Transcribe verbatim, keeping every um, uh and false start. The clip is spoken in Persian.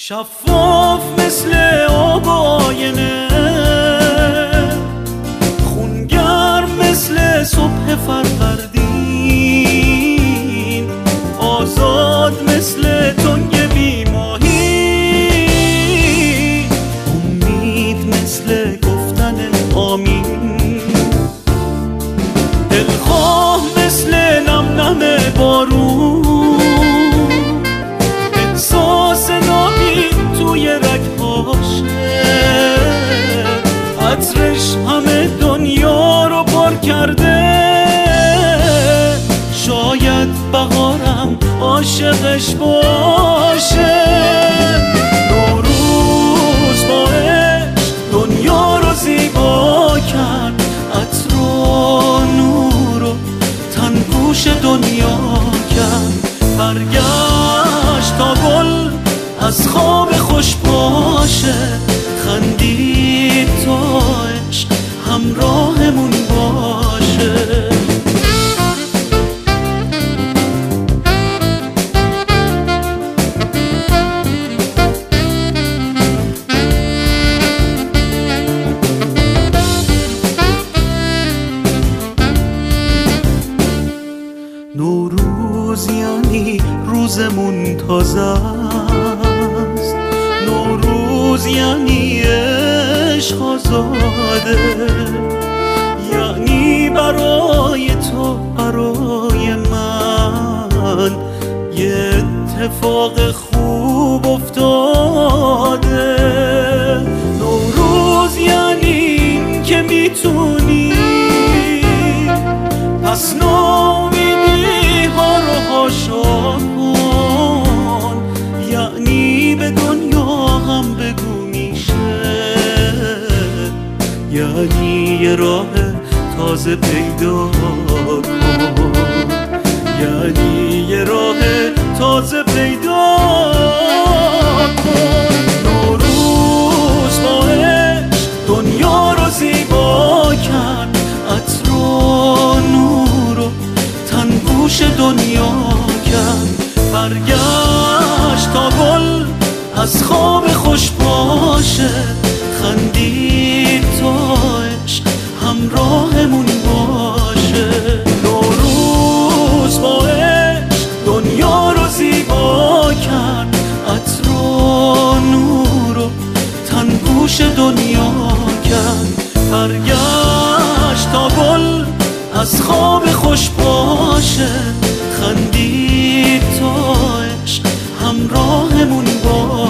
شفاف مثل آب آینه، خونگرم مثل صبح فروردین، آزاد مثل تنگ بیماهی، امید مثل گفتن آمین، دلخواه مثل نم نم بارون، احساس نامید توی رگ‌هاشه، عطرش همه دنیا رو پر کرده، شاید بهارم عاشقش باشه. نوروز با عشق دنیا رو زیبا کرد، عطر و نور و تنگوش دنیا کرد، برگشت تا گل از خواب خوش باشه، خندید تا عشق همراهمون باشه. نوروز یعنی روزمون تازه است، نوروز یعنی عشق آزاده، یعنی برای تو برای من یه اتفاق خوب افتاده. نوروز یعنی این که میتونی پس ناامیدی ها رو حاشا کن، یعنی به دنیا هم بگو میشه، یعنی یه راه تازه پیدا کن، یعنی یه راه تازه پیدا کن. نوروز با عشق دنیا رو زیبا کرد، عطر و نور و تنگوش دنیا کرد، برگشت تا گل از خواب خوش باشه، خندید تا عشق همراهمون باشه. نوروز با عشق دنیا رو زیبا کرد، عطر و نور و تنگوش دنیا کرد، برگشت تا گل از خواب خوش باشه، خندید تا عشق همراهمون باشه.